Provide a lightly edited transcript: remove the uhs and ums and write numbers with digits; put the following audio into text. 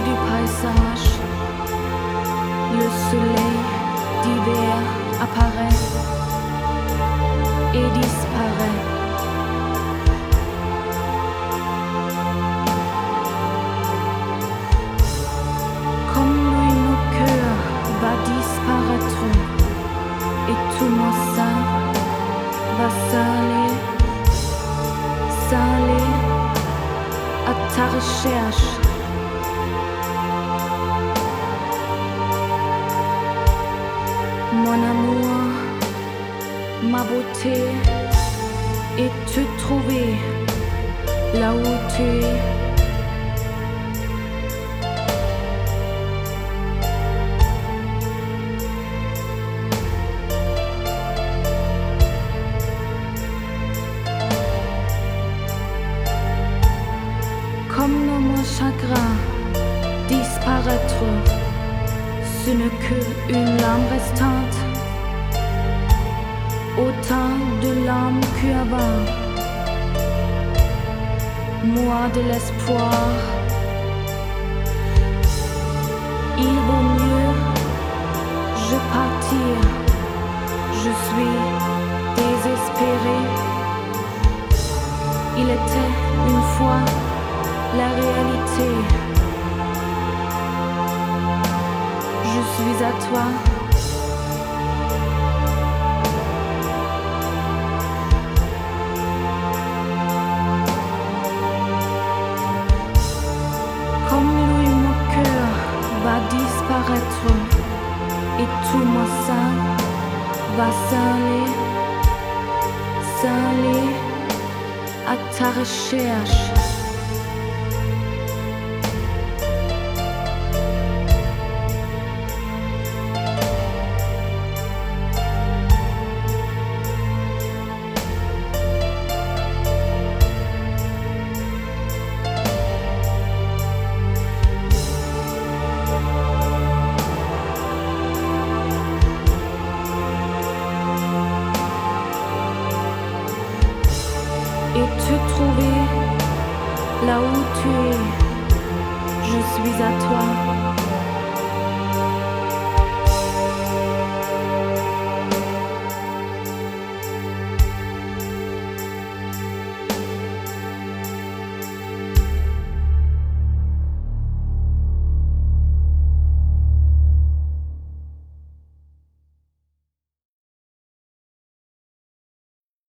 du paysage, le soleil d'hiver apparaît et disparaît. Comme lui, mon cœur va disparaître et tout mon sein va s'aller à ta recherche. Mon amour, ma beauté, et te trouver là où tu es. Comme mon chagrin disparaître, ce n'est qu'une lame restante, autant de lames qu'avant. Moi de l'espoir, il vaut mieux je partir, je suis désespéré. Il était une fois la réalité. Je suis à toi. Comme lui, mon cœur va disparaître et tout mon sein va s'aller à ta recherche. Et te trouver là où tu es, je suis à toi.